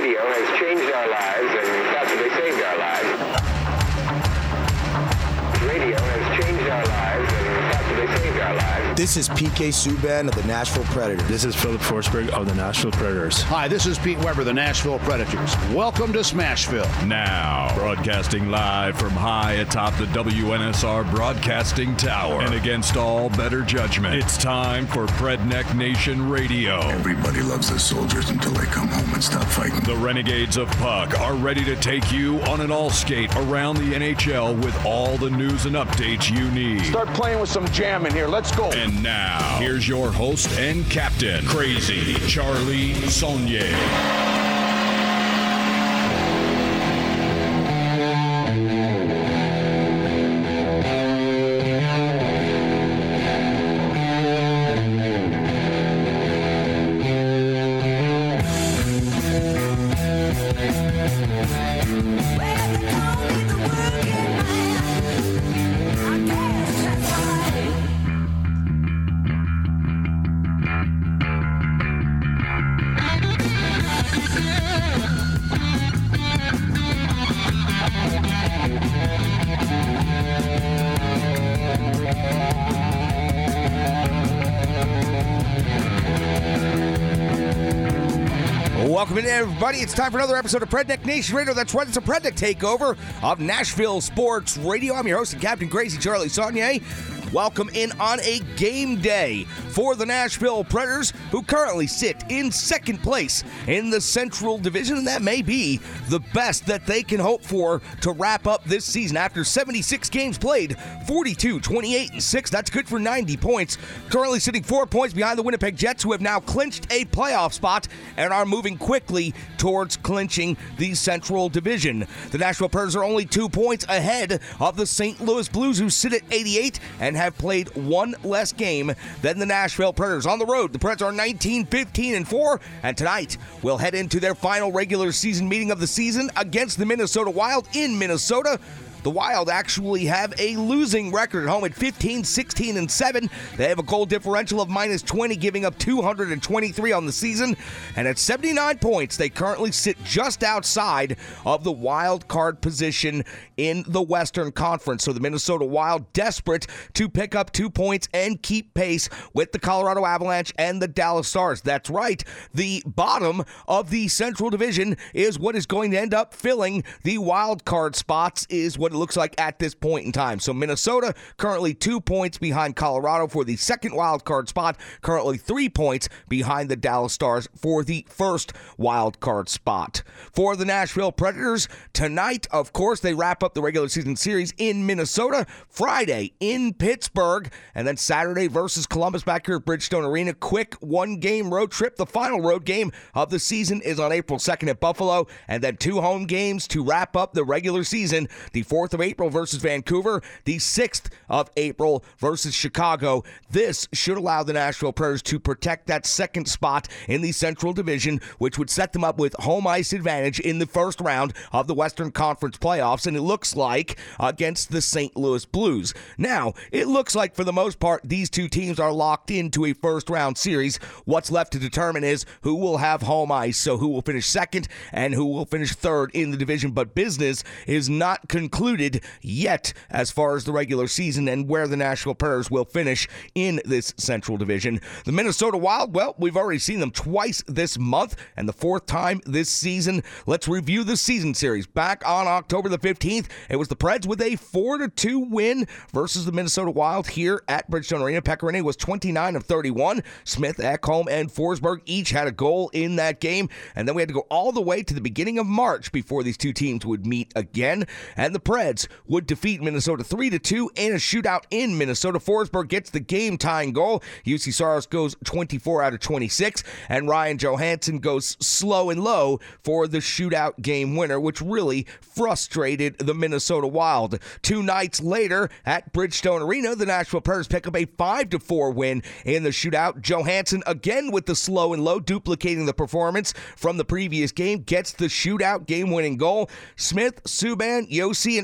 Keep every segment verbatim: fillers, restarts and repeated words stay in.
Radio has changed our lives and possibly saved our lives. Radio has changed our lives and possibly saved our lives. This is P K Subban of the Nashville Predators. This is Philip Forsberg of the Nashville Predators. Hi, this is Pete Weber, the Nashville Predators. Welcome to Smashville. Now, broadcasting live from high atop the W N S R Broadcasting Tower and against all better judgment, it's time for Predneck Nation Radio. Everybody loves their soldiers until they come home and stop fighting. The Renegades of Puck are ready to take you on an all-skate around the N H L with all the news and updates you need. Start playing with some jam in here. Let's go. And now, here's your host and captain, Crazy Charlie Saunier. Welcome in, everybody. It's time for another episode of Predneck Nation Radio. That's right, it's a Predneck takeover of Nashville Sports Radio. I'm your host and captain, Crazy Charlie Saunier. Welcome in on a game day for the Nashville Predators, who currently sit in second place in the Central Division, and that may be the best that they can hope for to wrap up this season. After seventy-six games played, forty-two, twenty-eight, and six. That's good for ninety points. Currently sitting four points behind the Winnipeg Jets, who have now clinched a playoff spot and are moving quickly towards clinching the Central Division. The Nashville Predators are only two points ahead of the Saint Louis Blues, who sit at eighty-eight and have played one less game than the Nashville Predators. On the road, the Preds are nineteen, fifteen, and four, and tonight we'll head into their final regular season meeting of the season against the Minnesota Wild in Minnesota. The Wild actually have a losing record at home at fifteen, sixteen, and seven. They have a goal differential of minus twenty, giving up two hundred twenty-three on the season. And at seventy-nine points, they currently sit just outside of the wild card position in the Western Conference. So the Minnesota Wild desperate to pick up two points and keep pace with the Colorado Avalanche and the Dallas Stars. That's right. The bottom of the Central Division is what is going to end up filling the wild card spots, is what it looks like at this point in time. So Minnesota currently two points behind Colorado for the second wild card spot, currently three points behind the Dallas Stars for the first wild card spot. For the Nashville Predators, tonight, of course, they wrap up the regular season series in Minnesota, Friday in Pittsburgh, and then Saturday versus Columbus back here at Bridgestone Arena. Quick one-game road trip. The final road game of the season is on April second at Buffalo, and then two home games to wrap up the regular season. The fourth of April versus Vancouver, the sixth of April versus Chicago. This should allow the Nashville Predators to protect that second spot in the Central Division, which would set them up with home ice advantage in the first round of the Western Conference playoffs, and it looks like against the Saint Louis Blues. Now, it looks like for the most part, these two teams are locked into a first-round series. What's left to determine is who will have home ice, so who will finish second and who will finish third in the division, but business is not concluded yet as far as the regular season and where the Nashville Predators will finish in this Central Division. The Minnesota Wild, well, we've already seen them twice this month and the fourth time this season. Let's review the season series. Back on October the fifteenth, it was the Preds with a four to two win versus the Minnesota Wild here at Bridgestone Arena. Pekka Rinne was twenty-nine of thirty-one. Smith, Ekholm, and Forsberg each had a goal in that game, and then we had to go all the way to the beginning of March before these two teams would meet again, and the Preds would defeat Minnesota three to two in a shootout in Minnesota. Forsberg gets the game-tying goal. U C Saros goes twenty-four out of twenty-six, and Ryan Johansson goes slow and low for the shootout game winner, which really frustrated the Minnesota Wild. Two nights later at Bridgestone Arena, the Nashville Predators pick up a five to four win in the shootout. Johansson again with the slow and low, duplicating the performance from the previous game, gets the shootout game-winning goal. Smith, Subban, Josi, and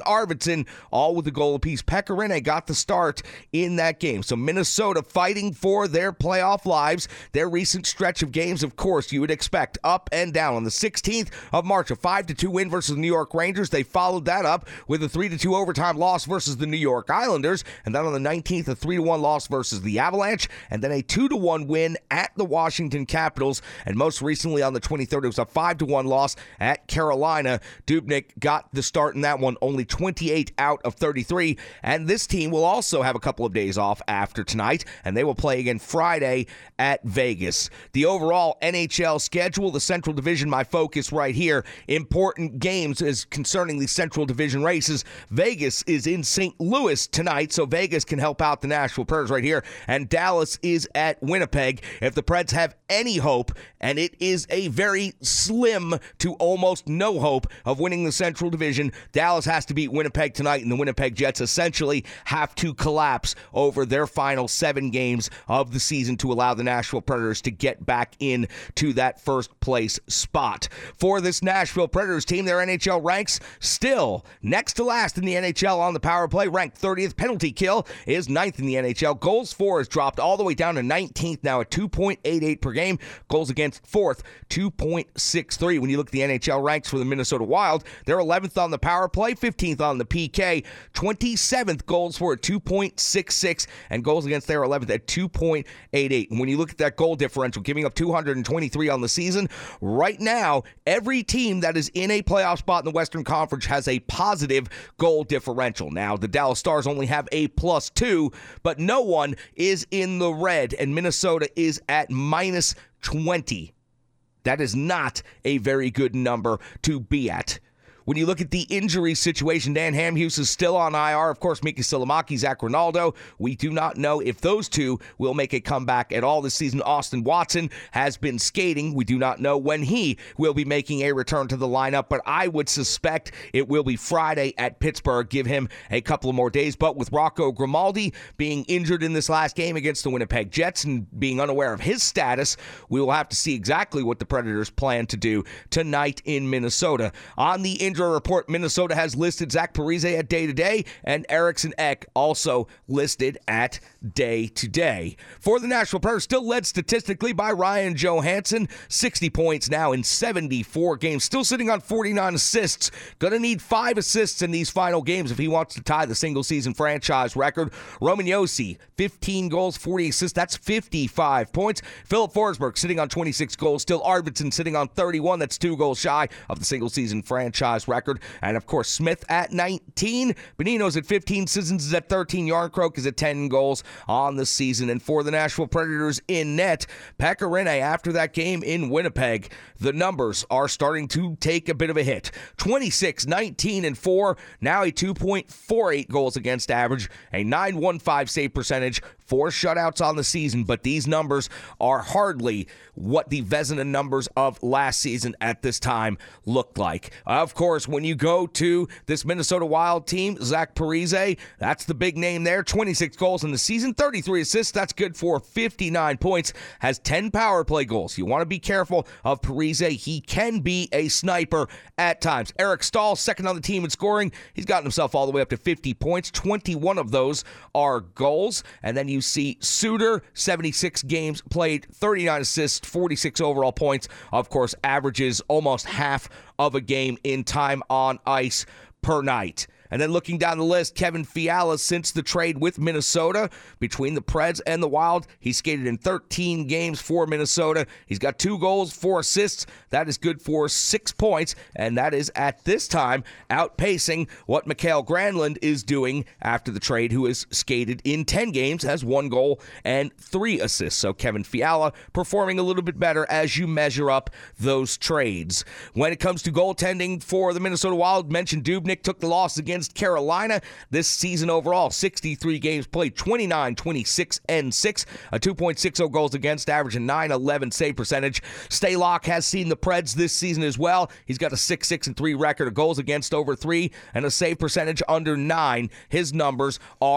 Arvidsson, all with a goal apiece. Pekka Rinne got the start in that game. So Minnesota fighting for their playoff lives. Their recent stretch of games, of course, you would expect up and down. On the sixteenth of March, a five to two win versus the New York Rangers. They followed that up with a three to two overtime loss versus the New York Islanders. And then on the nineteenth, a three to one loss versus the Avalanche. And then a two to one win at the Washington Capitals. And most recently on the twenty-third, it was a five to one loss at Carolina. Dubnyk got the start in that one, only twenty-eight out of thirty-three. And this team will also have a couple of days off after tonight, and they will play again Friday at Vegas. The overall N H L schedule, the Central Division, my focus right here. Important games is concerning the Central Division races. Vegas is in Saint Louis tonight, so Vegas can help out the Nashville Predators right here. And Dallas is at Winnipeg. If the Preds have any hope, and it is a very slim to almost no hope of winning the Central Division, Dallas has to beat Winnipeg tonight, and the Winnipeg Jets essentially have to collapse over their final seven games of the season to allow the Nashville Predators to get back in to that first place spot. For this Nashville Predators team, their N H L ranks still next to last in the N H L on the power play, ranked thirtieth. Penalty kill is ninth in the N H L. Goals for has dropped all the way down to nineteenth now at two point eight eight per game. Goals against fourth, two point six three. When you look at the N H L ranks for the Minnesota Wild, they're eleventh on the power play, fifteenth on the P K, twenty-seventh goals for at two point six six, and goals against their eleventh at two point eight eight. And when you look at that goal differential, giving up two hundred twenty-three on the season, right now, every team that is in a playoff spot in the Western Conference has a positive goal differential. Now, the Dallas Stars only have a plus two, but no one is in the red, and Minnesota is at minus twenty. That is not a very good number to be at. When you look at the injury situation, Dan Hamhuis is still on I R. Of course, Mika Silimaki, Zach Ronaldo. We do not know if those two will make a comeback at all this season. Austin Watson has been skating. We do not know when he will be making a return to the lineup, but I would suspect it will be Friday at Pittsburgh. Give him a couple of more days. But with Rocco Grimaldi being injured in this last game against the Winnipeg Jets and being unaware of his status, we will have to see exactly what the Predators plan to do tonight in Minnesota. On the injury report, Minnesota has listed Zach Parise at day-to-day, and Eriksson Ek also listed at day-to-day. For the Nashville Predators, still led statistically by Ryan Johansson, sixty points now in seventy-four games, still sitting on forty-nine assists. Gonna need five assists in these final games if he wants to tie the single-season franchise record. Roman Josi, fifteen goals, forty assists, that's fifty-five points. Philip Forsberg sitting on twenty-six goals, still Arvidsson sitting on thirty-one, that's two goals shy of the single-season franchise record. And of course, Smith at nineteen, Bonino's at fifteen, Sissons is at thirteen, Yarncroke is at ten goals on the season. And for the Nashville Predators in net, Pekka Rinne, after that game in Winnipeg, the numbers are starting to take a bit of a hit. twenty-six, nineteen, and four, now a two point four eight goals against average, a nine one five save percentage, four shutouts on the season, but these numbers are hardly what the Vezina numbers of last season at this time looked like. Of course, when you go to this Minnesota Wild team, Zach Parise, that's the big name there, twenty-six goals in the season, thirty-three assists, that's good for fifty-nine points, has ten power play goals. You want to be careful of Parise. He can be a sniper at times. Eric Stahl, second on the team in scoring. He's gotten himself all the way up to fifty points. twenty-one of those are goals. And then you see Suter, seventy-six games played, thirty-nine assists, forty-six overall points. Of course, averages almost half of a game in time on ice per night. And then looking down the list, Kevin Fiala, since the trade with Minnesota, between the Preds and the Wild, he skated in thirteen games for Minnesota. He's got two goals, four assists. That is good for six points, and that is at this time outpacing what Mikael Granlund is doing after the trade, who has skated in ten games, has one goal and three assists. So Kevin Fiala performing a little bit better as you measure up those trades. When it comes to goaltending for the Minnesota Wild, mentioned Dubnyk took the loss against Carolina this season overall. sixty-three games played, twenty-nine, twenty-six, and six, a two point six oh goals against average, and nine eleven save percentage. Stalock has seen the Preds this season as well. He's got a six six and three record, of goals against over three, and a save percentage under nine. His numbers are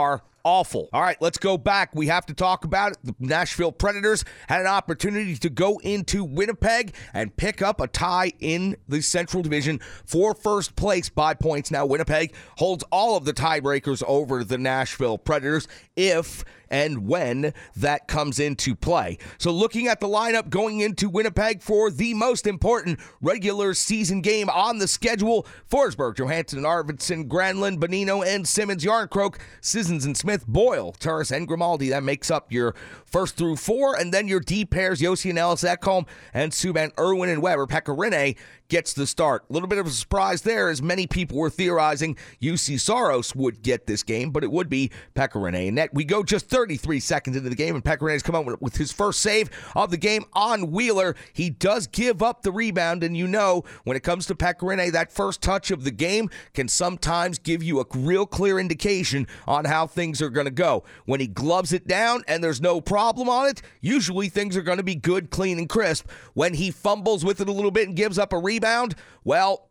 awful. All right, let's go back. We have to talk about it. The Nashville Predators had an opportunity to go into Winnipeg and pick up a tie in the Central Division for first place by points. Now, Winnipeg holds all of the tiebreakers over the Nashville Predators if and when that comes into play. So looking at the lineup going into Winnipeg for the most important regular season game on the schedule, Forsberg, Johansson, Arvidsson, Granlund, Bonino, and Simmons, Yarncroke, Sissons and Smith, Boyle, Turris, and Grimaldi. That makes up your first through four, and then your D pairs, Yossi and Ellis, Ekholm, and Subban, Irwin, and Weber. Pekka Rinne gets the start. A little bit of a surprise there, as many people were theorizing U C Saros would get this game, but it would be Pekka Rinne. And net, we go just thirty-three seconds into the game, and Pekka Rinne has come out with, with his first save of the game on Wheeler. He does give up the rebound, and you know, when it comes to Pekka Rinne, that first touch of the game can sometimes give you a real clear indication on how things are going to go. When he gloves it down and there's no problem on it, usually things are going to be good, clean, and crisp. When he fumbles with it a little bit and gives up a rebound, well,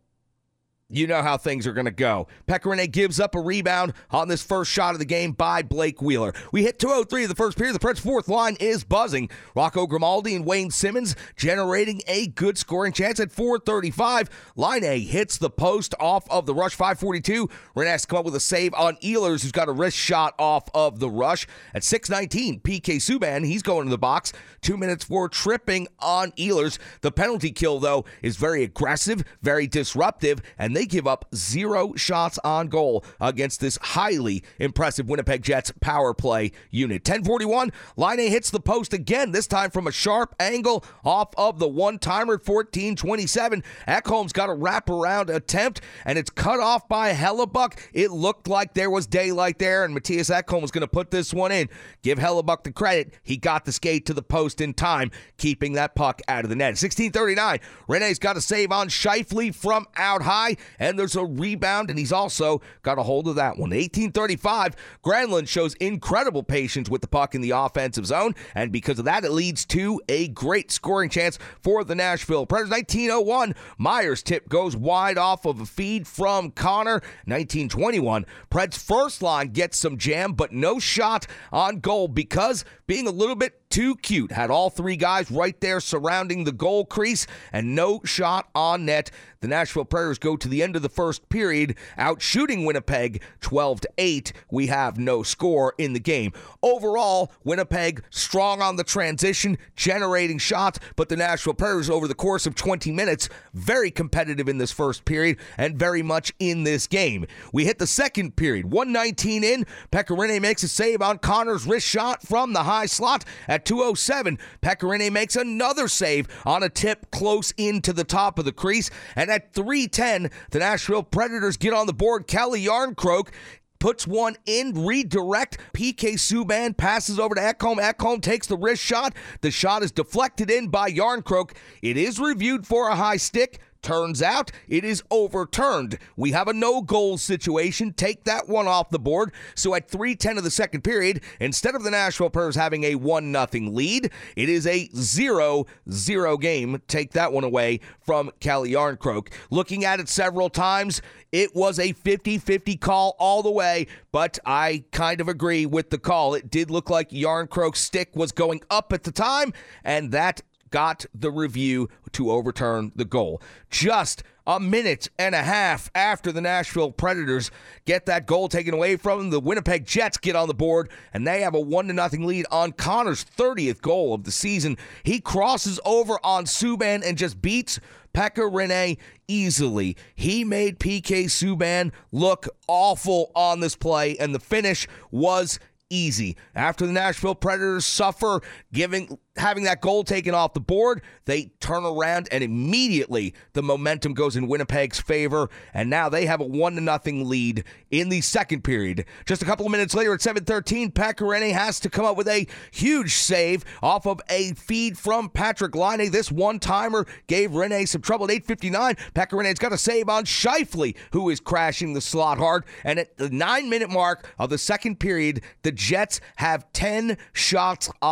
you know how things are going to go. Pekka Rinne gives up a rebound on this first shot of the game by Blake Wheeler. We hit two oh three of the first period. The Preds' fourth line is buzzing. Rocco Grimaldi and Wayne Simmons generating a good scoring chance at four thirty-five. Line A hits the post off of the rush, five forty-two. Rinne has to come up with a save on Ehlers, who's got a wrist shot off of the rush. At six nineteen, P K Subban, he's going to the box. Two minutes for tripping on Ehlers. The penalty kill, though, is very aggressive, very disruptive, and they give up zero shots on goal against this highly impressive Winnipeg Jets power play unit. ten forty-one, Line A hits the post again, this time from a sharp angle off of the one-timer at fourteen twenty-seven. Ekholm's got a wraparound attempt, and it's cut off by Hellebuck. It looked like there was daylight there, and Matthias Ekholm was going to put this one in. Give Hellebuck the credit. He got the skate to the post in time, keeping that puck out of the net. sixteen thirty-nine, Rinne's got a save on Scheifele from out high, and there's a rebound, and he's also got a hold of that one. eighteen thirty-five, Granlund shows incredible patience with the puck in the offensive zone, and because of that, it leads to a great scoring chance for the Nashville Predators. nineteen oh one, Myers' tip goes wide off of a feed from Connor. nineteen twenty-one, Preds' first line gets some jam, but no shot on goal because being a little bit too cute. Had all three guys right there surrounding the goal crease and no shot on net. The Nashville Predators go to the end of the first period, out shooting Winnipeg twelve to eight. We have no score in the game. Overall, Winnipeg strong on the transition, generating shots, but the Nashville Predators over the course of twenty minutes, very competitive in this first period and very much in this game. We hit the second period, one nineteen in. Pekka Rinne makes a save on Connor's wrist shot from the high slot. At two oh seven, Pekka Rinne makes another save on a tip close into the top of the crease. And at three ten, the Nashville Predators get on the board. Kelly Yarncroke puts one in, redirect. P K Subban passes over to Ekholm. Ekholm takes the wrist shot. The shot is deflected in by Yarncroke. It is reviewed for a high stick. Turns out it is overturned. We have a no-goal situation. Take that one off the board. So at three ten of the second period, instead of the Nashville Predators having a one nothing lead, it is a zero zero game. Take that one away from Kelly Yarncroke. Looking at it several times, it was a fifty-fifty call all the way, but I kind of agree with the call. It did look like Yarncroke's stick was going up at the time, and that got the review to overturn the goal. Just a minute and a half after the Nashville Predators get that goal taken away from them, the Winnipeg Jets get on the board, and they have a one to nothing lead on Connor's thirtieth goal of the season. He crosses over on Subban and just beats Pekka Rinne easily. He made P K Subban look awful on this play, and the finish was easy. After the Nashville Predators suffer giving having that goal taken off the board, they turn around and immediately the momentum goes in Winnipeg's favor, and now they have a one to nothing lead in the second period. Just a couple of minutes later at seven thirteen, Pekka Rinne has to come up with a huge save off of a feed from Patrick Laine. This one-timer gave Rinne some trouble at eight fifty-nine. Pekka Rinne's got a save on Scheifele, who is crashing the slot hard, and at the nine-minute mark of the second period, the Jets have ten shots on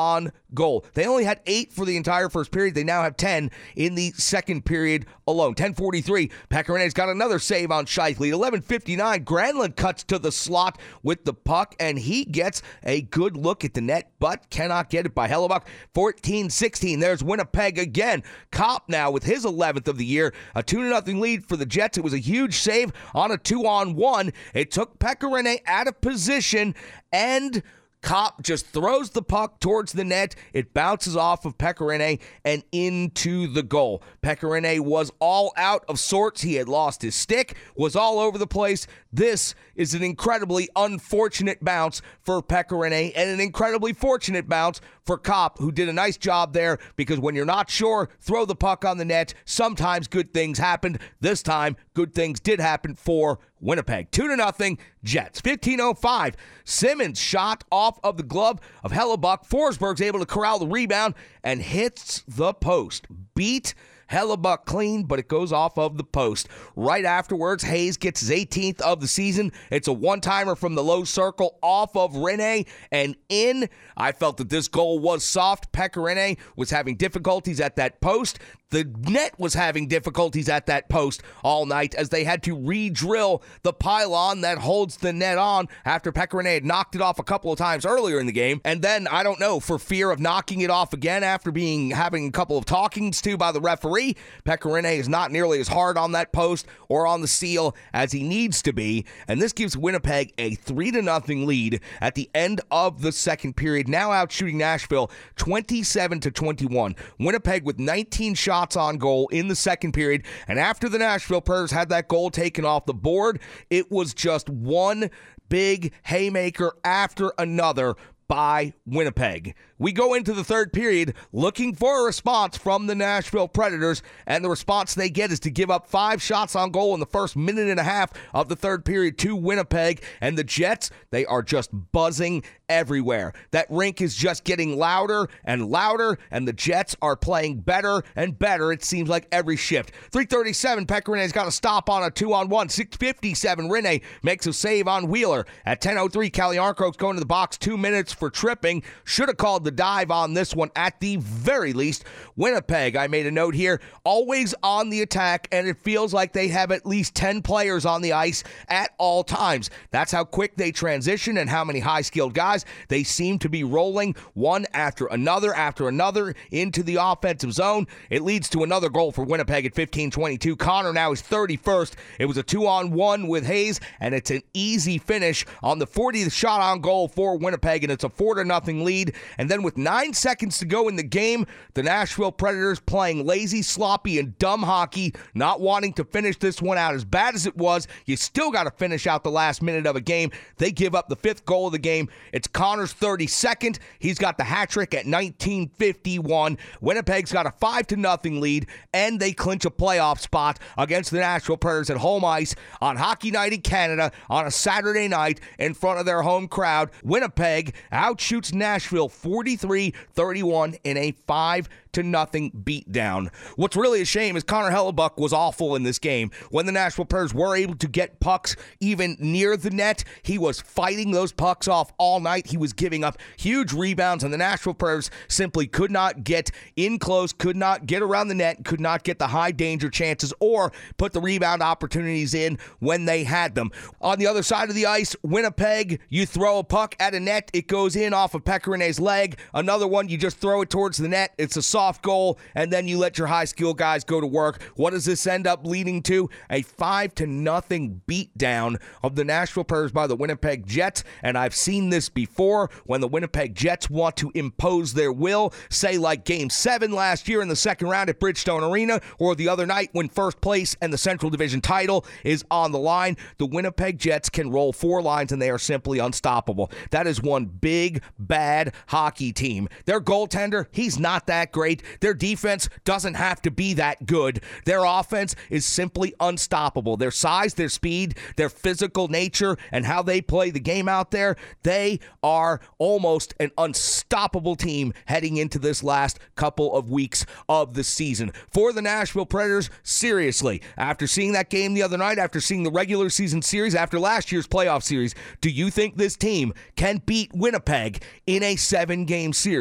goal. They only had eight for the entire first period. They now have ten in the second period alone. ten forty-three, Pekka Rinne's got another save on Scheifele. eleven fifty-nine, Granlund cuts to the slot with the puck, and he gets a good look at the net, but cannot get it by Hellebuck. fourteen sixteen, there's Winnipeg again. Kopp now with his eleventh of the year. A two to nothing lead for the Jets. It was a huge save on a two-on-one. It took Pekka Rinne out of position, and Kopp just throws the puck towards the net. It bounces off of Pekka Rinne and into the goal. Pekka Rinne was all out of sorts. He had lost his stick, was all over the place. This is an incredibly unfortunate bounce for Pekka Rinne and an incredibly fortunate bounce for Kopp, who did a nice job there, because when you're not sure, throw the puck on the net. Sometimes good things happened. This time, good things did happen for Winnipeg. Two to nothing, Jets. fifteen oh five, Simmons shot off of the glove of Hellebuck. Forsberg's able to corral the rebound and hits the post. Beat Hellebuck clean, but it goes off of the post. Right afterwards, Hayes gets his eighteenth of the season. It's a one-timer from the low circle off of Rinne and in. I felt that this goal was soft. Pekka Rinne was having difficulties at that post. The net was having difficulties at that post all night as they had to re-drill the pylon that holds the net on after Pekka Rinne had knocked it off a couple of times earlier in the game. And then, I don't know, for fear of knocking it off again after being having a couple of talkings to by the referee, Pekka Rinne is not nearly as hard on that post or on the seal as he needs to be. And this gives Winnipeg a three to nothing lead at the end of the second period, now out shooting Nashville twenty-seven to twenty-one. Winnipeg with nineteen shots on goal in the second period, and after the Nashville Predators had that goal taken off the board, it was just one big haymaker after another by Winnipeg. We go into the third period looking for a response from the Nashville Predators, and the response they get is to give up five shots on goal in the first minute and a half of the third period to Winnipeg. And the Jets, they are just buzzing everywhere. That rink is just getting louder and louder, and the Jets are playing better and better, it seems like, every shift. three thirty-seven, Pekka Rinne's got a stop on a two-on-one. six fifty-seven, Rinne makes a save on Wheeler. At ten oh three, Calle Jarnkrok's going to the box, two minutes for tripping. Should have called the dive on this one at the very least. Winnipeg, I made a note here, always on the attack, and it feels like they have at least ten players on the ice at all times. That's how quick they transition and how many high-skilled guys they seem to be rolling one after another after another into the offensive zone. It leads to another goal for Winnipeg at fifteen twenty-two. Connor now is thirty-first. It was a two-on-one with Hayes, and it's an easy finish on the fortieth shot on goal for Winnipeg, and it's a four to nothing lead. And then with nine seconds to go in the game, the Nashville Predators playing lazy, sloppy, and dumb hockey, not wanting to finish this one out. As bad as it was, you still got to finish out the last minute of a game. They give up the fifth goal of the game. It's Connor's thirty-second. He's got the hat trick at nineteen fifty-one. Winnipeg's got a five to nothing lead, and they clinch a playoff spot against the Nashville Predators at home ice on Hockey Night in Canada on a Saturday night in front of their home crowd. Winnipeg outshoots Nashville forty-three thirty-one in a five to nothing beatdown. What's really a shame is Connor Hellebuck was awful in this game. When the Nashville Predators were able to get pucks even near the net, he was fighting those pucks off all night. He was giving up huge rebounds, and the Nashville Predators simply could not get in close, could not get around the net, could not get the high danger chances or put the rebound opportunities in when they had them. On the other side of the ice, Winnipeg, you throw a puck at a net, it goes in off of Pekka Rinne's leg. Another one, you just throw it towards the net, it's a soft goal, and then you let your high skill guys go to work. What does this end up leading to? A five to nothing beatdown of the Nashville Predators by the Winnipeg Jets. And I've seen this before when the Winnipeg Jets want to impose their will, say like game seven last year in the second round at Bridgestone Arena, or the other night when first place and the Central Division title is on the line. The Winnipeg Jets can roll four lines and they are simply unstoppable. That is one big bad hockey team. Their goaltender, he's not that great. Their defense doesn't have to be that good. Their offense is simply unstoppable. Their size, their speed, their physical nature, and how they play the game out there, they are almost an unstoppable team heading into this last couple of weeks of the season. For the Nashville Predators, seriously, after seeing that game the other night, after seeing the regular season series, after last year's playoff series, do you think this team can beat Winnipeg in a seven-game series?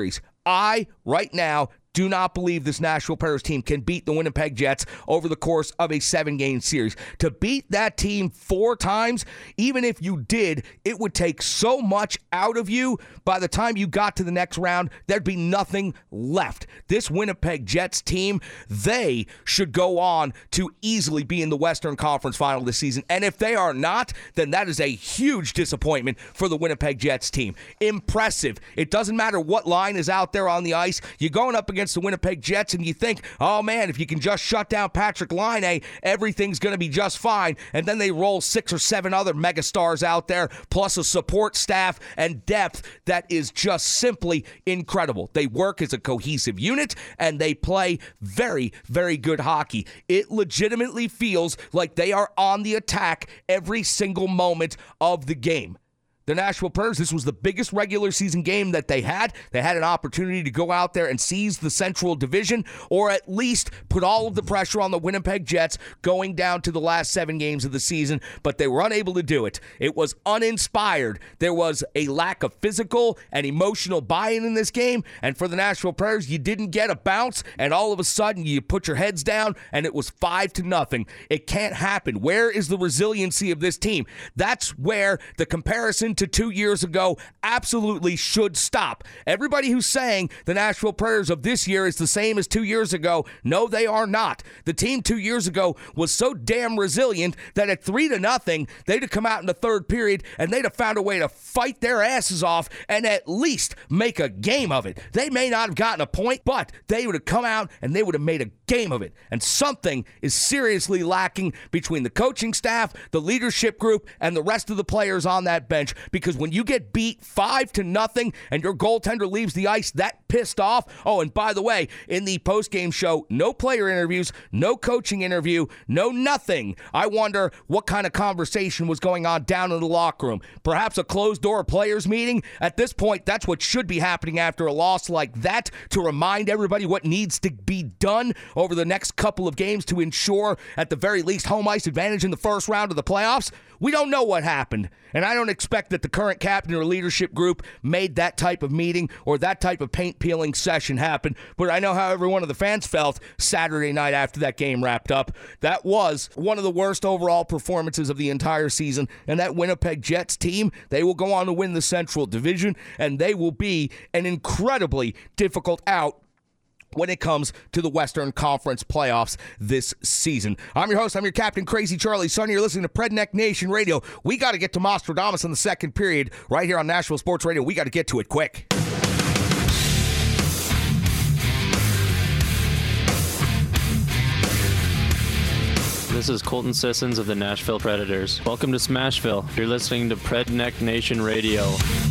I, right now, do not believe this Nashville Predators team can beat the Winnipeg Jets over the course of a seven-game series. To beat that team four times, even if you did, it would take so much out of you. By the time you got to the next round, there'd be nothing left. This Winnipeg Jets team, they should go on to easily be in the Western Conference Final this season. And if they are not, then that is a huge disappointment for the Winnipeg Jets team. Impressive. It doesn't matter what line is out there on the ice. You're going up against the Winnipeg Jets, and you think, oh man, if you can just shut down Patrick Laine, everything's going to be just fine. And then they roll six or seven other megastars out there, plus a support staff and depth that is just simply incredible. They work as a cohesive unit, and they play very, very good hockey. It legitimately feels like they are on the attack every single moment of the game. The Nashville Predators, this was the biggest regular season game that they had. They had an opportunity to go out there and seize the Central Division, or at least put all of the pressure on the Winnipeg Jets going down to the last seven games of the season, but they were unable to do it. It was uninspired. There was a lack of physical and emotional buy-in in this game, and for the Nashville Predators, you didn't get a bounce, and all of a sudden you put your heads down, and it was five to nothing. It can't happen. Where is the resiliency of this team? That's where the comparison to two years ago absolutely should stop. Everybody who's saying the Nashville Predators of this year is the same as two years ago, no, they are not. The team two years ago was so damn resilient that at three to nothing, they'd have come out in the third period and they'd have found a way to fight their asses off and at least make a game of it. They may not have gotten a point, but they would have come out and they would have made a game of it. And something is seriously lacking between the coaching staff, the leadership group, and the rest of the players on that bench, because when you get beat five to nothing and your goaltender leaves the ice that pissed off, oh, and by the way, in the post-game show, no player interviews, no coaching interview, no nothing. I wonder what kind of conversation was going on down in the locker room. Perhaps a closed-door players meeting? At this point, that's what should be happening after a loss like that, to remind everybody what needs to be done over the next couple of games to ensure, at the very least, home ice advantage in the first round of the playoffs. We don't know what happened, and I don't expect that the current captain or leadership group made that type of meeting or that type of paint-peeling session happen, but I know how every one of the fans felt Saturday night after that game wrapped up. That was one of the worst overall performances of the entire season, and that Winnipeg Jets team, they will go on to win the Central Division, and they will be an incredibly difficult out when it comes to the Western Conference playoffs this season. I'm your host, I'm your captain, Crazy Charlie Sonny. You're listening to Predneck Nation Radio. We got to get to Nostradamus in the second period right here on Nashville Sports Radio. We got to get to it quick. This is Colton Sissons of the Nashville Predators. Welcome to Smashville. You're listening to Predneck Nation Radio.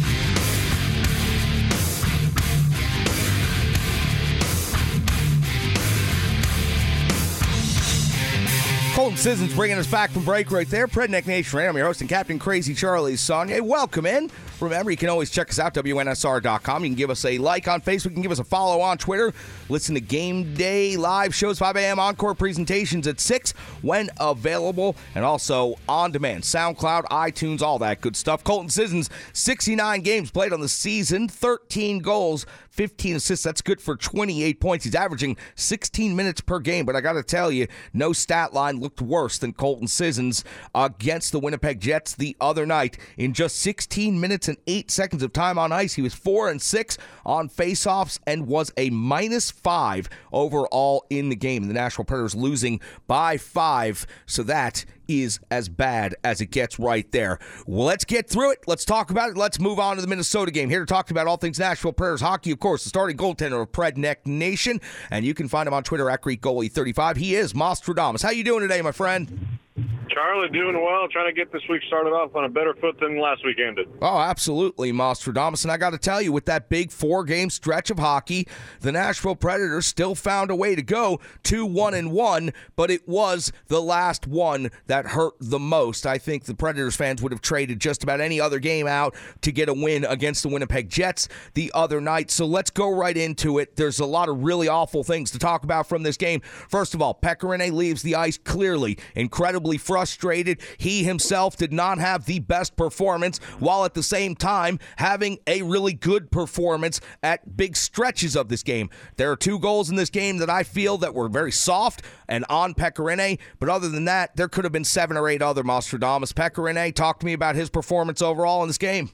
Colton Sissons bringing us back from break right there. Predneck Nation Radio. I'm your host and captain, Crazy Charlie Sonny. Welcome in. Remember, you can always check us out, W N S R dot com. You can give us a like on Facebook. You can give us a follow on Twitter. Listen to Game Day live shows, five a.m. encore presentations at six when available. And also on demand, SoundCloud, iTunes, all that good stuff. Colton Sissons, sixty-nine games played on the season, thirteen goals, fifteen assists. That's good for twenty-eight points. He's averaging sixteen minutes per game. But I got to tell you, no stat line looked worse than Colton Sissons against the Winnipeg Jets the other night. In just sixteen minutes and eight seconds of time on ice, he was four and six on faceoffs and was a minus five overall in the game. The Nashville Predators losing by five, so that is as bad as it gets right there. Well, let's get through it. Let's talk about it. Let's move on to the Minnesota game. Here to talk about all things Nashville Predators hockey, of course, the starting goaltender of Predneck Nation, and you can find him on Twitter at Greek Goalie thirty-five. He is Nostradamus. How you doing today, my friend? Charlie, doing well. Trying to get this week started off on a better foot than last week ended. Oh, absolutely, Nostradamus. And I got to tell you, with that big four-game stretch of hockey, the Nashville Predators still found a way to go to one and one, but it was the last one that hurt the most. I think the Predators fans would have traded just about any other game out to get a win against the Winnipeg Jets the other night. So let's go right into it. There's a lot of really awful things to talk about from this game. First of all, Pekka Rinne leaves the ice clearly incredibly frustrated. frustrated. He himself did not have the best performance, while at the same time having a really good performance at big stretches of this game. There are two goals in this game that I feel that were very soft and on Pekka Rinne, but other than that, there could have been seven or eight other Nostradamus. Pekka Rinne, talk to me about his performance overall in this game.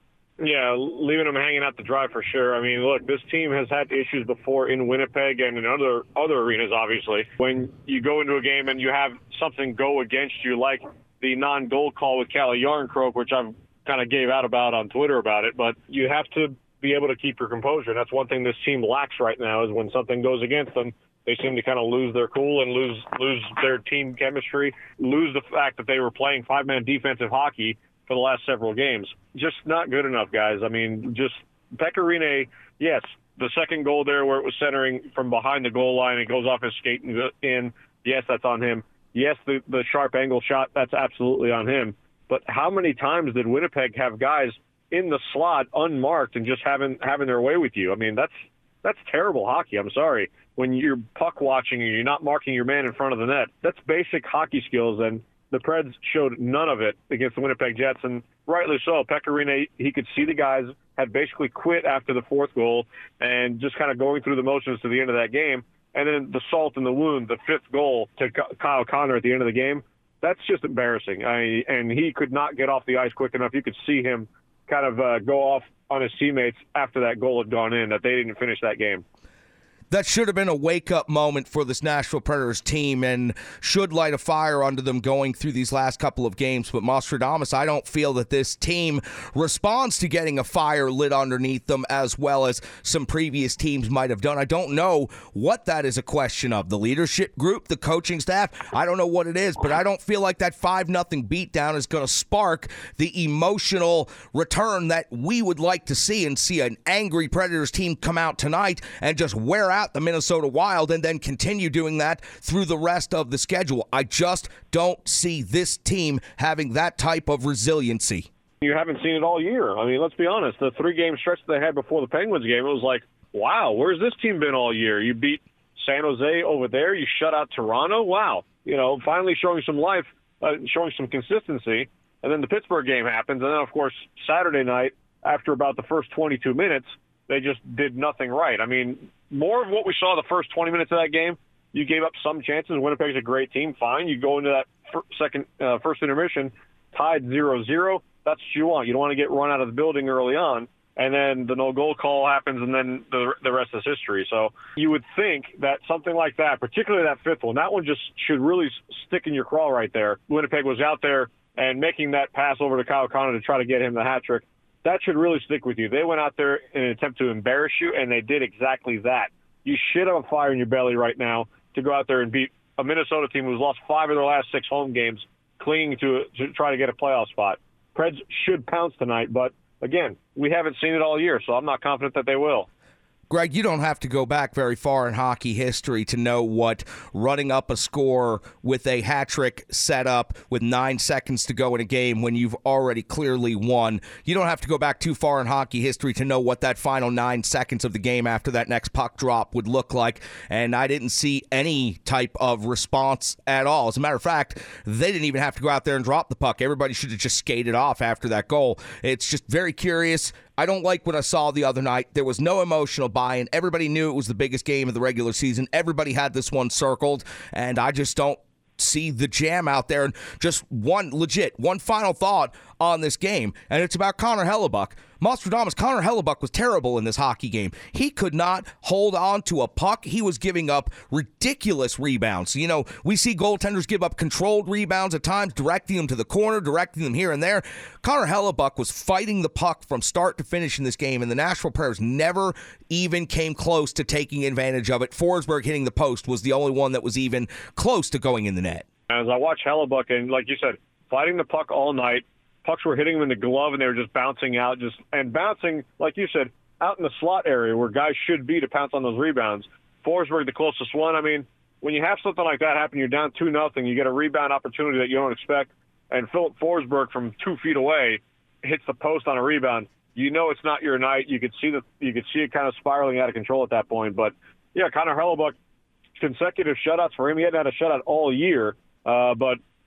Yeah, leaving him hanging out to dry for sure. I mean, look, this team has had issues before in Winnipeg and in other other arenas, obviously. When you go into a game and you have something go against you, like the non-goal call with Calle Jarnkrok, which I've kind of gave out about on Twitter about it, but you have to be able to keep your composure. That's one thing this team lacks right now, is when something goes against them, they seem to kind of lose their cool and lose lose their team chemistry, lose the fact that they were playing five-man defensive hockey for the last several games. Just not good enough, guys. I mean, just Pekka Rinne, yes, the second goal there where it was centering from behind the goal line, it goes off his skate and in. Yes, that's on him. Yes, the, the sharp angle shot, that's absolutely on him. But how many times did Winnipeg have guys in the slot unmarked and just having having their way with you? I mean, that's that's terrible hockey. I'm sorry. When you're puck watching and you're not marking your man in front of the net, that's basic hockey skills, and the Preds showed none of it against the Winnipeg Jets, and rightly so. Pekka Rinne, he could see the guys had basically quit after the fourth goal and just kind of going through the motions to the end of that game. And then the salt in the wound, the fifth goal to Kyle Connor at the end of the game, that's just embarrassing. I, and he could not get off the ice quick enough. You could see him kind of uh, go off on his teammates after that goal had gone in, that they didn't finish that game. That should have been a wake-up moment for this Nashville Predators team and should light a fire under them going through these last couple of games. But Nostradamus, I don't feel that this team responds to getting a fire lit underneath them as well as some previous teams might have done. I don't know what that is a question of. The leadership group, the coaching staff, I don't know what it is, but I don't feel like that five nothing beatdown is going to spark the emotional return that we would like to see, and see an angry Predators team come out tonight and just wear out the Minnesota Wild and then continue doing that through the rest of the schedule. I just don't see this team having that type of resiliency. You haven't seen it all year. I mean, let's be honest. The three-game stretch they had before the Penguins game, it was like, wow, where's this team been all year? You beat San Jose over there. You shut out Toronto. Wow. You know, finally showing some life, uh, showing some consistency. And then the Pittsburgh game happens. And then, of course, Saturday night, after about the first twenty-two minutes, they just did nothing right. I mean, more of what we saw the first twenty minutes of that game, you gave up some chances. Winnipeg's a great team. Fine. You go into that fir- second, uh, first intermission, tied zero zero. That's what you want. You don't want to get run out of the building early on. And then the no-goal call happens, and then the, the rest is history. So you would think that something like that, particularly that fifth one, that one just should really stick in your craw right there. Winnipeg was out there and making that pass over to Kyle Connor to try to get him the hat trick. That should really stick with you. They went out there in an attempt to embarrass you, and they did exactly that. You should have a fire in your belly right now to go out there and beat a Minnesota team who's lost five of their last six home games, clinging to, to try to get a playoff spot. Preds should pounce tonight, but, again, we haven't seen it all year, so I'm not confident that they will. Greg, you don't have to go back very far in hockey history to know what running up a score with a hat trick set up with nine seconds to go in a game when you've already clearly won. You don't have to go back too far in hockey history to know what that final nine seconds of the game after that next puck drop would look like, and I didn't see any type of response at all. As a matter of fact, they didn't even have to go out there and drop the puck. Everybody should have just skated off after that goal. It's just very curious. I don't like what I saw the other night. There was no emotional buy-in. Everybody knew it was the biggest game of the regular season. Everybody had this one circled, and I just don't see the jam out there. And just one legit, one final thought on this game, and it's about Connor Hellebuyck. Nostradamus, Connor Hellebuyck was terrible in this hockey game. He could not hold on to a puck. He was giving up ridiculous rebounds. You know, we see goaltenders give up controlled rebounds at times, directing them to the corner, directing them here and there. Connor Hellebuyck was fighting the puck from start to finish in this game, and the Nashville Predators never even came close to taking advantage of it. Forsberg hitting the post was the only one that was even close to going in the net. As I watch Hellebuyck, and like you said, fighting the puck all night, pucks were hitting him in the glove, and they were just bouncing out, just and bouncing, like you said, out in the slot area where guys should be to pounce on those rebounds. Forsberg, the closest one. I mean, when you have something like that happen, you're down two nothing. You get a rebound opportunity that you don't expect, and Philip Forsberg from two feet away hits the post on a rebound. You know it's not your night. You could see the you could see it kind of spiraling out of control at that point. But yeah, Connor Hellebuyck, consecutive shutouts for him. He hadn't had a shutout all year, uh, but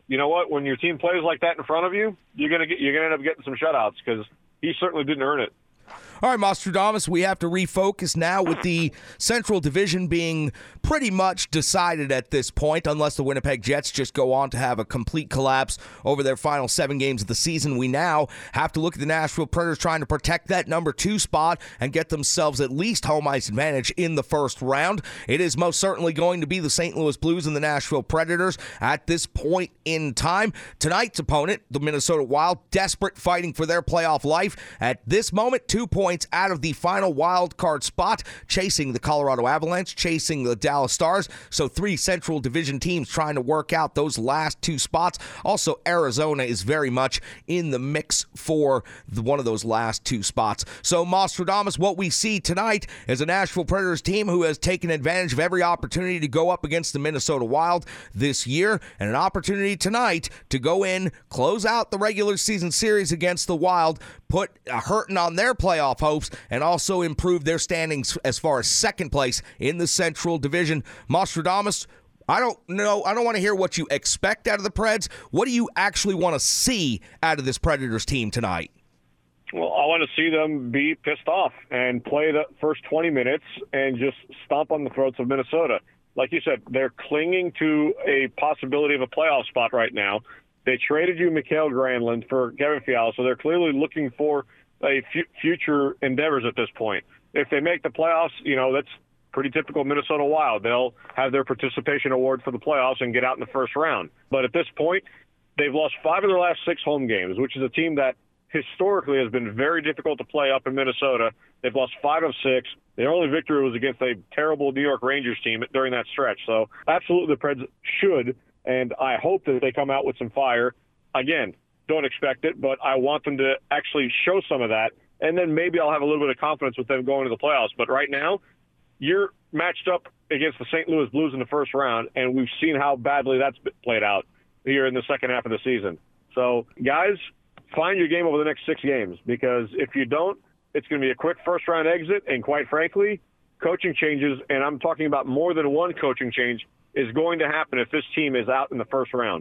you know what? When your team plays like that in front of you, you're gonna get you're gonna end up getting some shutouts because he certainly didn't earn it. All right, Nostradamus, we have to refocus now with the Central Division being pretty much decided at this point, unless the Winnipeg Jets just go on to have a complete collapse over their final seven games of the season. We now have to look at the Nashville Predators trying to protect that number two spot and get themselves at least home ice advantage in the first round. It is most certainly going to be the Saint Louis Blues and the Nashville Predators at this point in time. Tonight's opponent, the Minnesota Wild, desperate, fighting for their playoff life. At this moment, two points out of the final wild card spot, chasing the Colorado Avalanche, chasing the Dallas Stars. So three Central Division teams trying to work out those last two spots. Also, Arizona is very much in the mix for the, one of those last two spots. So, Nostradamus, what we see tonight is a Nashville Predators team who has taken advantage of every opportunity to go up against the Minnesota Wild this year, and an opportunity tonight to go in, close out the regular season series against the Wild, put a hurting on their playoff hopes, and also improve their standings as far as second place in the Central Division. Nostradamus, I don't know. I don't want to hear what you expect out of the Preds. What do you actually want to see out of this Predators team tonight? Well, I want to see them be pissed off and play the first twenty minutes and just stomp on the throats of Minnesota. Like you said, they're clinging to a possibility of a playoff spot right now. They traded you Mikael Granlund for Kevin Fiala, so they're clearly looking for a f- future endeavors at this point. If they make the playoffs, you know, that's pretty typical Minnesota Wild. They'll have their participation award for the playoffs and get out in the first round. But at this point, they've lost five of their last six home games, which is a team that historically has been very difficult to play up in Minnesota. They've lost five of six. Their only victory was against a terrible New York Rangers team during that stretch. So absolutely the Preds should, and I hope that they come out with some fire. Again, don't expect it, but I want them to actually show some of that, and then maybe I'll have a little bit of confidence with them going to the playoffs. But right now, you're matched up against the Saint Louis Blues in the first round, and we've seen how badly that's played out here in the second half of the season. So, guys, find your game over the next six games, because if you don't, it's going to be a quick first-round exit, and quite frankly, coaching changes, and I'm talking about more than one coaching change, is going to happen if this team is out in the first round.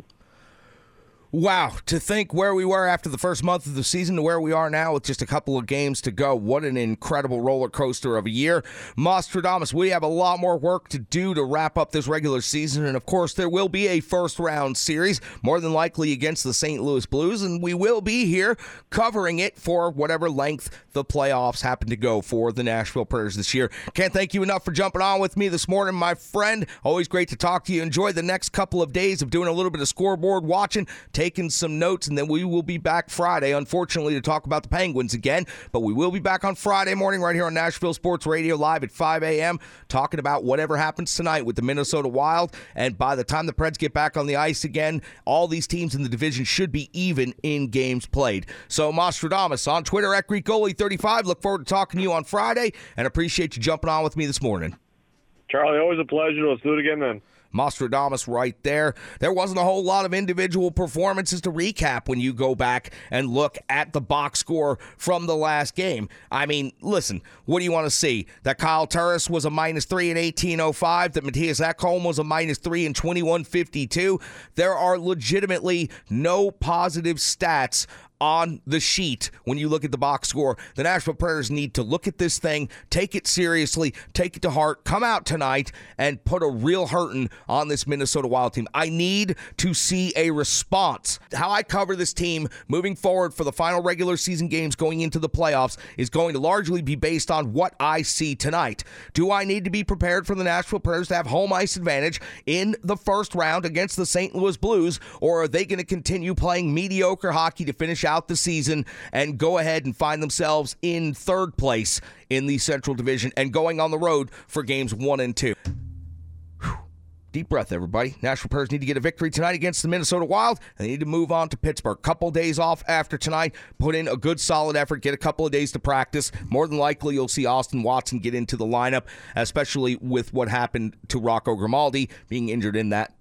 Wow, to think where we were after the first month of the season to where we are now with just a couple of games to go. What an incredible roller coaster of a year. Nostradamus, we have a lot more work to do to wrap up this regular season, and of course there will be a first round series, more than likely against the Saint Louis Blues, and we will be here covering it for whatever length the playoffs happen to go for the Nashville Predators this year. Can't thank you enough for jumping on with me this morning, my friend. Always great to talk to you. Enjoy the next couple of days of doing a little bit of scoreboard watching, taking some notes, and then we will be back Friday, unfortunately, to talk about the Penguins again. But we will be back on Friday morning right here on Nashville Sports Radio live at five a.m. talking about whatever happens tonight with the Minnesota Wild. And by the time the Preds get back on the ice again, all these teams in the division should be even in games played. So, Nostradamus on Twitter at Greek Goalie thirty-five. Look forward to talking to you on Friday, and appreciate you jumping on with me this morning. Charlie, always a pleasure. Let's do it again then. Nostradamus right there. There wasn't a whole lot of individual performances to recap when you go back and look at the box score from the last game. I mean, listen, what do you want to see? That Kyle Turris was a minus three in eighteen oh five, that Matthias Ekholm was a minus three in twenty-one fifty-two. There are legitimately no positive stats on the sheet when you look at the box score. The Nashville Predators need to look at this thing, take it seriously, take it to heart, come out tonight and put a real hurting on this Minnesota Wild team. I need to see a response. How I cover this team moving forward for the final regular season games going into the playoffs is going to largely be based on what I see tonight. Do I need to be prepared for the Nashville Predators to have home ice advantage in the first round against the Saint Louis Blues, or are they going to continue playing mediocre hockey to finish out the season and go ahead and find themselves in third place in the Central Division and going on the road for games one and two? Whew. Deep breath, everybody. Nashville Predators need to get a victory tonight against the Minnesota Wild. They need to move on to Pittsburgh. Couple days off after tonight. Put in a good, solid effort. Get a couple of days to practice. More than likely, you'll see Austin Watson get into the lineup, especially with what happened to Rocco Grimaldi being injured in that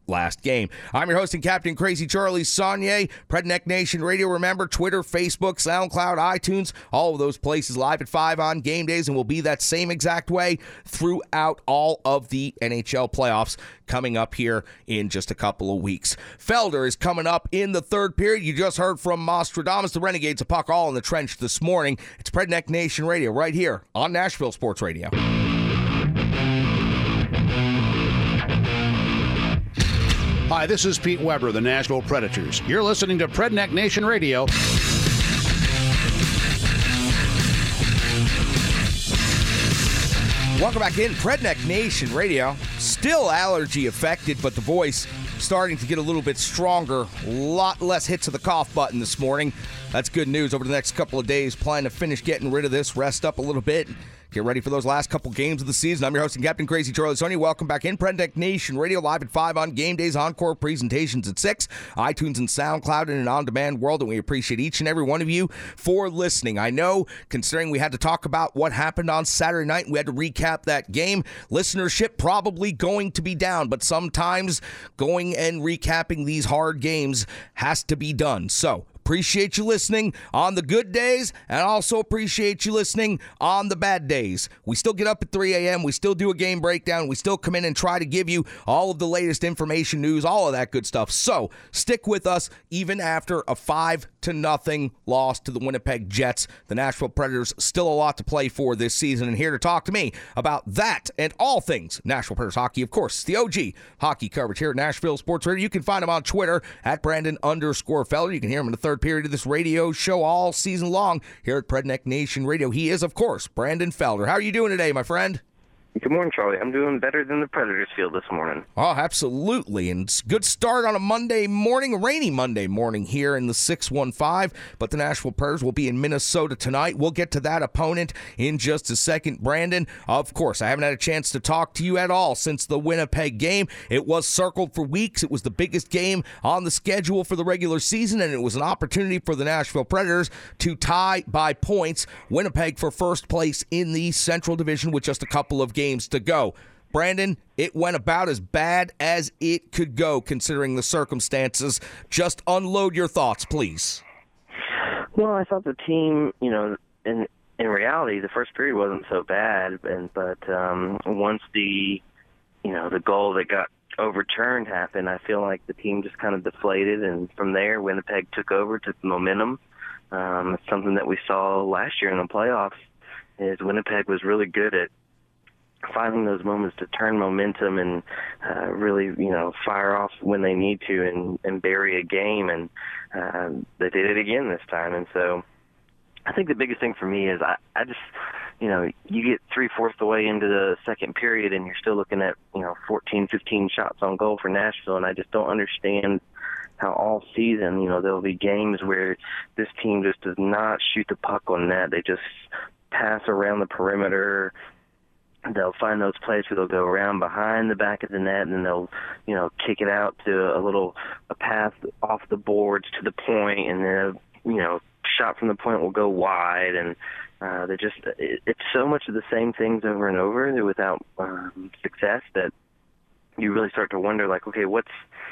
last game. I'm your host and captain, Crazy Charlie Saunier. Predneck Nation Radio. Remember, Twitter, Facebook, SoundCloud, iTunes, all of those places live at five on game days, and will be that same exact way throughout all of the N H L playoffs coming up here in just a couple of weeks. Felder is coming up in the third period. You just heard from Nostradamus, the Renegades, a puck all in the trench this morning. It's Predneck Nation Radio right here on Nashville Sports Radio. Hi, this is Pete Weber of the Nashville Predators. You're listening to Predneck Nation Radio. Welcome back in, Predneck Nation Radio. Still allergy affected, but the voice starting to get a little bit stronger. A lot less hits of the cough button this morning. That's good news. Over the next couple of days, plan to finish getting rid of this, rest up a little bit, get ready for those last couple games of the season. I'm your host and captain, Crazy Charlie Saunier. Welcome back in. Predneck Nation Radio live at five on game days, encore presentations at six, iTunes and SoundCloud in an on-demand world, and we appreciate each and every one of you for listening. I know, considering we had to talk about what happened on Saturday night, we had to recap that game, listenership probably going to be down, but sometimes going and recapping these hard games has to be done. So, appreciate you listening on the good days, and also appreciate you listening on the bad days. We still get up at three a.m. We still do a game breakdown. We still come in and try to give you all of the latest information, news, all of that good stuff. So stick with us even after a five to nothing loss to the Winnipeg Jets. The Nashville Predators still a lot to play for this season, and here to talk to me about that and all things Nashville Predators hockey, of course, the O G hockey coverage here at Nashville Sports Radio. You can find him on Twitter at Brandon underscore Felder. You can hear him in the third period of this radio show all season long here at Predneck Nation Radio. He is, of course, Brandon Felder. How are you doing today, my friend? Good morning, Charlie. I'm doing better than the Predators feel this morning. Oh, absolutely. And it's a good start on a Monday morning, a rainy Monday morning here in the six one five. But the Nashville Predators will be in Minnesota tonight. We'll get to that opponent in just a second. Brandon, of course, I haven't had a chance to talk to you at all since the Winnipeg game. It was circled for weeks. It was the biggest game on the schedule for the regular season, and it was an opportunity for the Nashville Predators to tie by points Winnipeg for first place in the Central Division with just a couple of games to go. Brandon, it went about as bad as it could go considering the circumstances. Just unload your thoughts, please. Well, I thought the team, you know, in in reality, the first period wasn't so bad, and but um, once the, you know, the goal that got overturned happened, I feel like the team just kind of deflated, and from there, Winnipeg took over, took the momentum. Um, it's something that we saw last year in the playoffs. Is Winnipeg was really good at finding those moments to turn momentum and uh, really, you know, fire off when they need to and, and bury a game. And uh, they did it again this time. And so I think the biggest thing for me is I, I just, you know, you get three-fourths of the way into the second period and you're still looking at, you know, fourteen, fifteen shots on goal for Nashville. And I just don't understand how all season, you know, there'll be games where this team just does not shoot the puck on net. They just pass around the perimeter. They'll find those plays where they'll go around behind the back of the net, and then they'll, you know, kick it out to a little a pass off the boards to the point, and then, you know, shot from the point will go wide, and uh, they're just it, it's so much of the same things over and over without um, success that you really start to wonder, like, okay, what's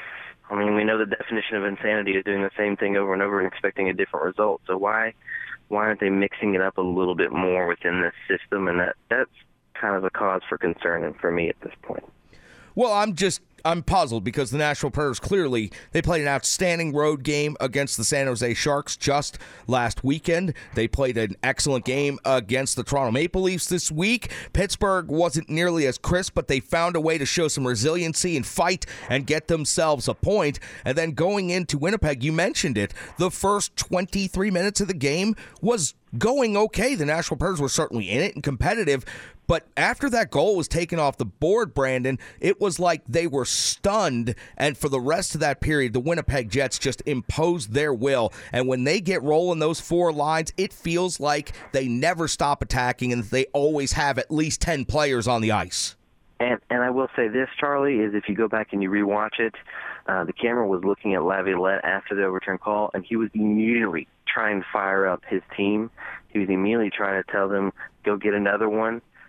I mean, we know the definition of insanity is doing the same thing over and over and expecting a different result. So why why aren't they mixing it up a little bit more within this system? And that that's kind of a cause for concern for me at this point. Well, I'm just I'm puzzled because the Nashville Predators clearly they played an outstanding road game against the San Jose Sharks just last weekend. They played an excellent game against the Toronto Maple Leafs this week. Pittsburgh wasn't nearly as crisp, but they found a way to show some resiliency and fight and get themselves a point. And then going into Winnipeg, you mentioned it, the first twenty-three minutes of the game was going okay. The Nashville Predators were certainly in it and competitive, but after that goal was taken off the board, Brandon, it was like they were stunned, and for the rest of that period, the Winnipeg Jets just imposed their will, and when they get rolling those four lines, it feels like they never stop attacking and they always have at least ten players on the ice. And and I will say this, Charlie, is if you go back and you rewatch it, uh, the camera was looking at Laviolette after the overturned call, and he was immediately trying to fire up his team. He was immediately trying to tell them, go get another one.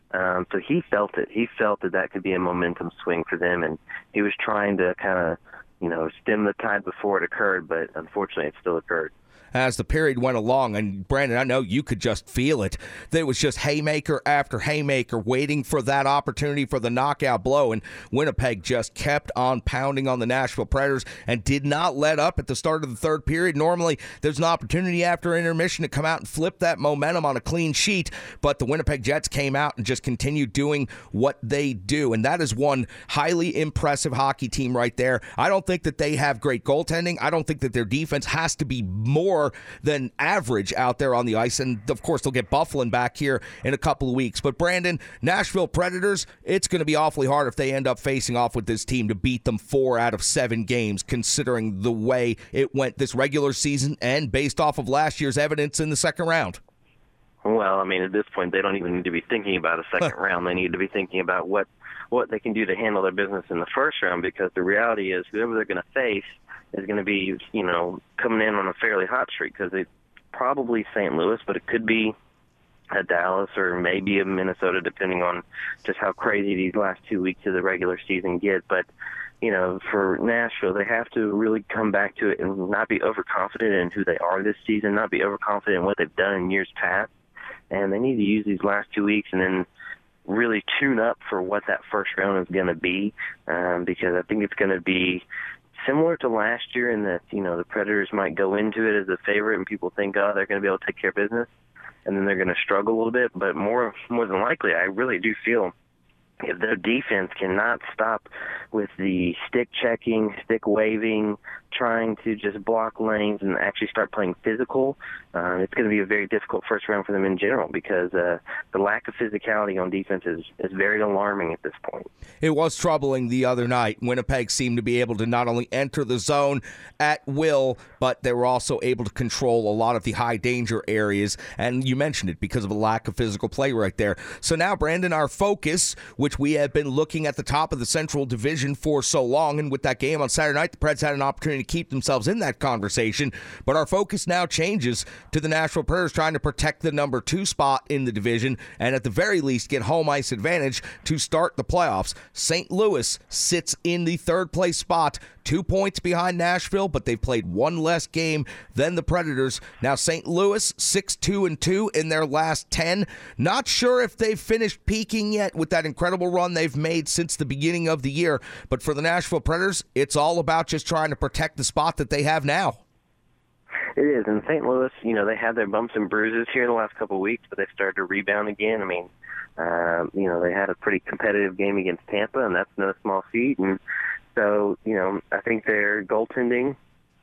Um, so he felt it. He felt that that could be a momentum swing for them, and he was trying to kind of, you know, stem the tide before it occurred, but unfortunately it still occurred. As the period went along, and Brandon, I know you could just feel it. There was just haymaker after haymaker waiting for that opportunity for the knockout blow, and Winnipeg just kept on pounding on the Nashville Predators and did not let up at the start of the third period. Normally, there's an opportunity after intermission to come out and flip that momentum on a clean sheet, but the Winnipeg Jets came out and just continued doing what they do, and that is one highly impressive hockey team right there. I don't think that they have great goaltending. I don't think that their defense has to be more than average out there on the ice, and of course they'll get Bufflin back here in a couple of weeks. But Brandon, Nashville Predators, it's going to be awfully hard if they end up facing off with this team to beat them four out of seven games, considering the way it went this regular season and based off of last year's evidence in the second round. Well, I mean, at this point, they don't even need to be thinking about a second round. They need to be thinking about what, what they can do to handle their business in the first round, because the reality is whoever they're going to face is going to be, you know, coming in on a fairly hot streak, because it's probably Saint Louis, but it could be a Dallas or maybe a Minnesota, depending on just how crazy these last two weeks of the regular season get. But, you know, for Nashville, they have to really come back to it and not be overconfident in who they are this season, not be overconfident in what they've done in years past. And they need to use these last two weeks and then really tune up for what that first round is going to be, um, because I think it's going to be similar to last year in that, you know, the Predators might go into it as a favorite and people think, oh, they're going to be able to take care of business, and then they're going to struggle a little bit. But more more than likely, I really do feel if their defense cannot stop with the stick checking, stick waving, trying to just block lanes and actually start playing physical, uh, it's going to be a very difficult first round for them in general, because uh, the lack of physicality on defense is, is very alarming at this point. It was troubling the other night. Winnipeg seemed to be able to not only enter the zone at will, but they were also able to control a lot of the high danger areas, and you mentioned it because of a lack of physical play right there. So now, Brandon, our focus, which we have been looking at the top of the Central Division for so long, and with that game on Saturday night, the Preds had an opportunity to keep themselves in that conversation, but our focus now changes to the Nashville Predators trying to protect the number two spot in the division and at the very least get home ice advantage to start the playoffs. Saint Louis sits in the third place spot, two points behind Nashville, but they've played one less game than the Predators. Now Saint Louis six two and two in their last ten. Not sure if they've finished peaking yet with that incredible run they've made since the beginning of the year, but for the Nashville Predators, it's all about just trying to protect the spot that they have now. It is. In Saint Louis, you know, they had their bumps and bruises here in the last couple of weeks, but they've started to rebound again. I mean, uh, you know, they had a pretty competitive game against Tampa, and that's no small feat. And so, you know, I think their goaltending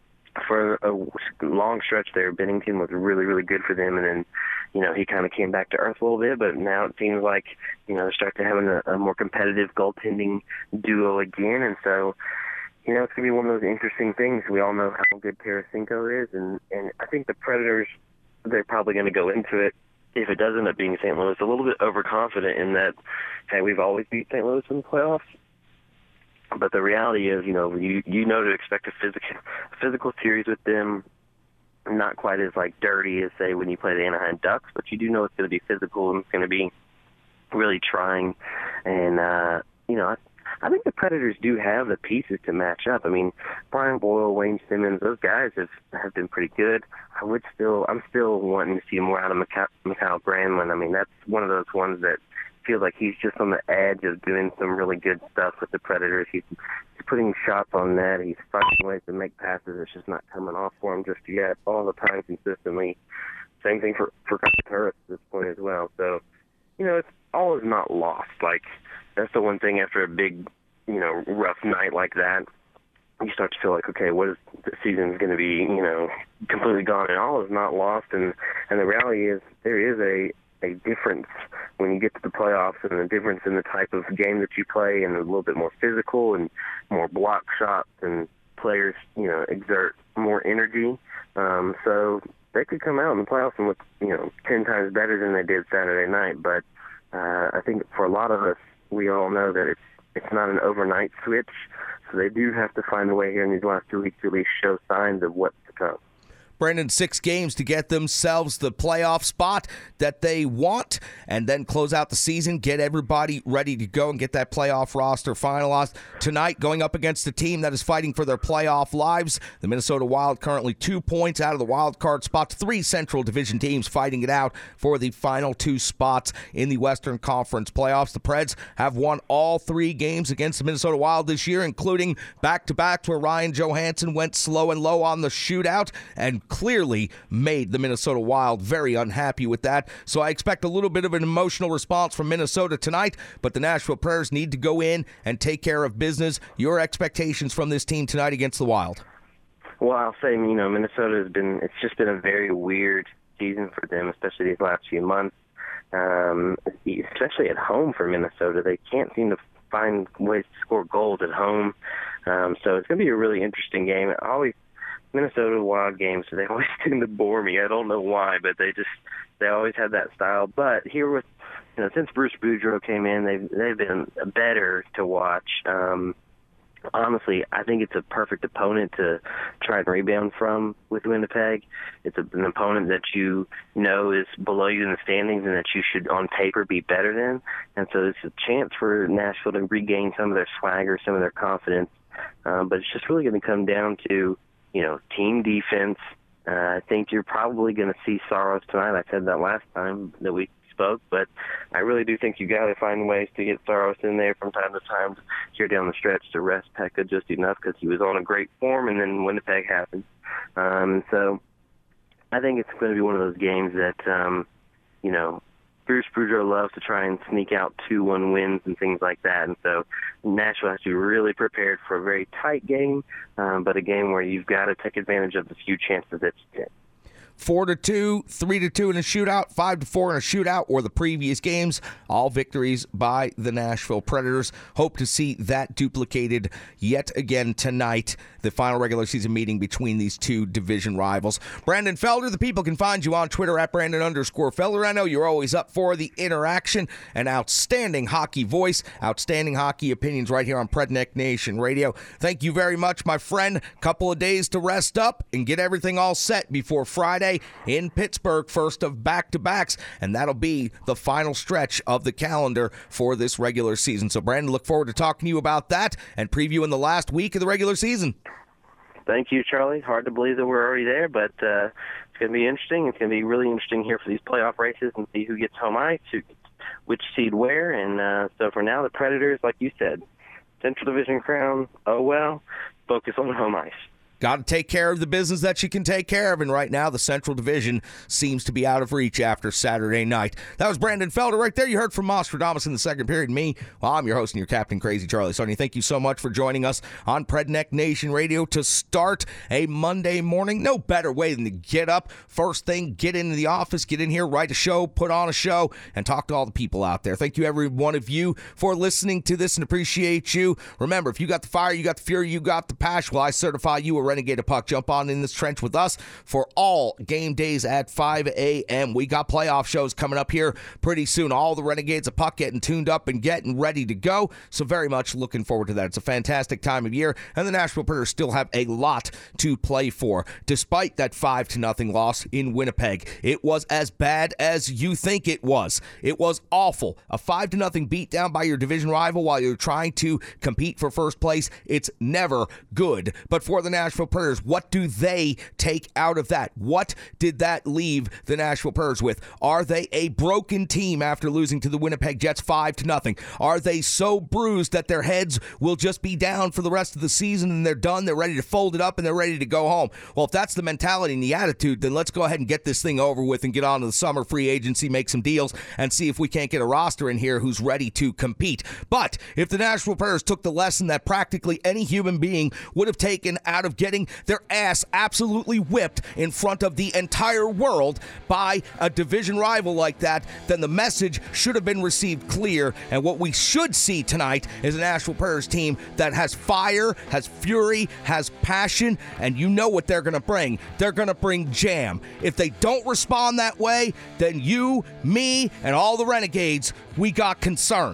for a long stretch there, Bennington was really, really good for them. And then, you know, he kind of came back to earth a little bit, but now it seems like, you know, they're starting to have a, a more competitive goaltending duo again. And so, you know, it's going to be one of those interesting things. We all know how good Tarasenko is, and, and I think the Predators, they're probably going to go into it, if it does end up being Saint Louis, a little bit overconfident in that, hey, we've always beat Saint Louis in the playoffs. But the reality is, you know, you you know to expect a physical, a physical series with them, not quite as, like, dirty as, say, when you play the Anaheim Ducks, but you do know it's going to be physical and it's going to be really trying. And, uh, you know, I, I think the Predators do have the pieces to match up. I mean, Brian Boyle, Wayne Simmons, those guys have, have been pretty good. I would still, I'm still wanting to see more out of Mikhail, Mikhail Granlund. I mean, that's one of those ones that feels like he's just on the edge of doing some really good stuff with the Predators. He's, he's putting shots on net. He's finding ways to make passes. It's just not coming off for him just yet, all the time consistently. Same thing for, for Turris at this point as well. So, you know, it's all is not lost. Like, that's the one thing after a big, you know, rough night like that, you start to feel like, okay, what is the season's going to be, you know, completely gone, and all is not lost. And, and the reality is there is a, a difference when you get to the playoffs, and a difference in the type of game that you play, and a little bit more physical and more block shots, and players, you know, exert more energy. Um, so they could come out in the playoffs and look, you know, ten times better than they did Saturday night. But uh, I think for a lot of us, we all know that it's it's not an overnight switch, so they do have to find a way here in these last two weeks to at least show signs of what's to come. Brandon, six games to get themselves the playoff spot that they want, and then close out the season, get everybody ready to go and get that playoff roster finalized. Tonight, going up against a team that is fighting for their playoff lives, the Minnesota Wild currently two points out of the wild card spots. Three Central Division teams fighting it out for the final two spots in the Western Conference playoffs. The Preds have won all three games against the Minnesota Wild this year, including back-to-backs where Ryan Johansson went slow and low on the shootout and clearly made the Minnesota Wild very unhappy with that. So I expect a little bit of an emotional response from Minnesota tonight, but the Nashville Predators need to go in and take care of business. Your expectations from this team tonight against the Wild? Well, I'll say, you know, Minnesota has been, it's just been a very weird season for them, especially these last few months, um, especially at home for Minnesota. They can't seem to find ways to score goals at home. Um, so it's going to be a really interesting game. I always, Minnesota Wild games, they always seem to bore me. I don't know why, but they just, they always have that style. But here with, you know, since Bruce Boudreau came in, they've, they've been better to watch. Um, honestly, I think it's a perfect opponent to try and rebound from with Winnipeg. It's a, an opponent that you know is below you in the standings and that you should, on paper, be better than. And so it's a chance for Nashville to regain some of their swagger, some of their confidence. Um, but it's just really going to come down to, you know, team defense. Uh, I think you're probably going to see Saros tonight. I said that last time that we spoke, but I really do think you got to find ways to get Saros in there from time to time here down the stretch to rest Pekka just enough because he was on a great form, and then Winnipeg happened. Um, so I think it's going to be one of those games that, um, you know, Bruce Boudreau loves to try and sneak out two one wins and things like that. And so Nashville has to be really prepared for a very tight game, um, but a game where you've got to take advantage of the few chances that you get. Four to two, three to two in a shootout, five to four in a shootout, or the previous games, all victories by the Nashville Predators. Hope to see that duplicated yet again tonight, the final regular season meeting between these two division rivals. Brandon Felder, the people can find you on Twitter at Brandon underscore Felder. I know you're always up for the interaction, an outstanding hockey voice, outstanding hockey opinions right here on Predneck Nation Radio. Thank you very much, my friend. Couple of days to rest up and get everything all set before Friday in Pittsburgh, first of back-to-backs, and that'll be the final stretch of the calendar for this regular season. So, Brandon, look forward to talking to you about that and previewing the last week of the regular season. Thank you, Charlie. Hard to believe that we're already there, but uh, it's going to be interesting. It's going to be really interesting here for these playoff races and see who gets home ice, who, which seed where. And uh, so for now, the Predators, like you said, Central Division crown, oh well, focus on home ice. Got to take care of the business that you can take care of, and right now the Central Division seems to be out of reach after Saturday night. That was Brandon Felder right there. You heard from Nostradamus in the second period. Me, well, I'm your host and your captain, Crazy Charlie Sonny. Thank you so much for joining us on Predneck Nation Radio to start a Monday morning. No better way than to get up, first thing, get into the office, get in here, write a show, put on a show, and talk to all the people out there. Thank you, every one of you, for listening to this and appreciate you. Remember, if you got the fire, you got the fury, you got the passion, well, I certify you a Renegade of Puck. Jump on in this trench with us for all game days at five a.m. We got playoff shows coming up here pretty soon. All the Renegades of Puck getting tuned up and getting ready to go. So very much looking forward to that. It's a fantastic time of year, and the Nashville Predators still have a lot to play for. Despite that five to nothing loss in Winnipeg, it was as bad as you think it was. It was awful. A five to nothing beatdown by your division rival while you're trying to compete for first place. It's never good. But for the Nashville Predators, what do they take out of that? What did that leave the Nashville Predators with? Are they a broken team after losing to the Winnipeg Jets five to nothing? Are they so bruised that their heads will just be down for the rest of the season and they're done, they're ready to fold it up, and they're ready to go home? Well, if that's the mentality and the attitude, then let's go ahead and get this thing over with and get on to the summer free agency, make some deals, and see if we can't get a roster in here who's ready to compete. But if the Nashville Predators took the lesson that practically any human being would have taken out of getting their ass absolutely whipped in front of the entire world by a division rival like that, then the message should have been received clear. And what we should see tonight is a Nashville Predators team that has fire, has fury, has passion, and you know what they're going to bring. They're going to bring jam. If they don't respond that way, then you, me, and all the Renegades, we got concerns.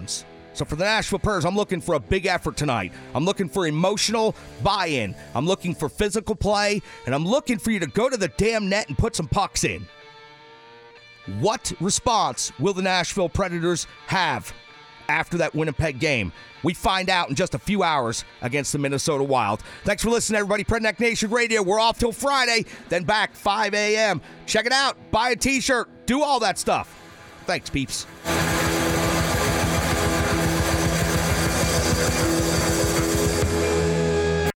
So for the Nashville Predators, I'm looking for a big effort tonight. I'm looking for emotional buy-in. I'm looking for physical play, and I'm looking for you to go to the damn net and put some pucks in. What response will the Nashville Predators have after that Winnipeg game? We find out in just a few hours against the Minnesota Wild. Thanks for listening, everybody. Predneck Nation Radio. We're off till Friday, then back five a.m. Check it out. Buy a T-shirt. Do all that stuff. Thanks, peeps.